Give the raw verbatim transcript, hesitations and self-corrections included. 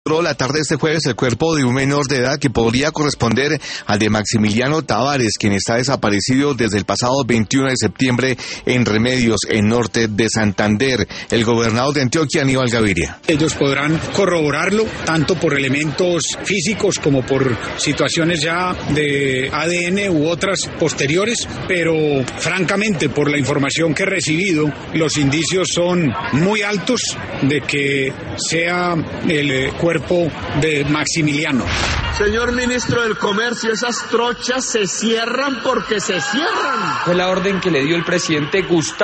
la tarde de este jueves el cuerpo de un menor de edad que podría corresponder al de Maximiliano Tavares, quien está desaparecido desde el pasado veintiuno de septiembre en Remedios, en norte de Santander. El gobernador de Antioquia, Aníbal Gaviria. Ellos podrán corroborarlo tanto por elementos físicos como por situaciones ya de A D N u otras posteriores, pero francamente por la información que he recibido, los indicios son muy altos de que sea el cuerpo de Maximiliano. Señor ministro del Comercio, esas trochas se cierran porque se cierran. Fue la orden que le dio el presidente Gustavo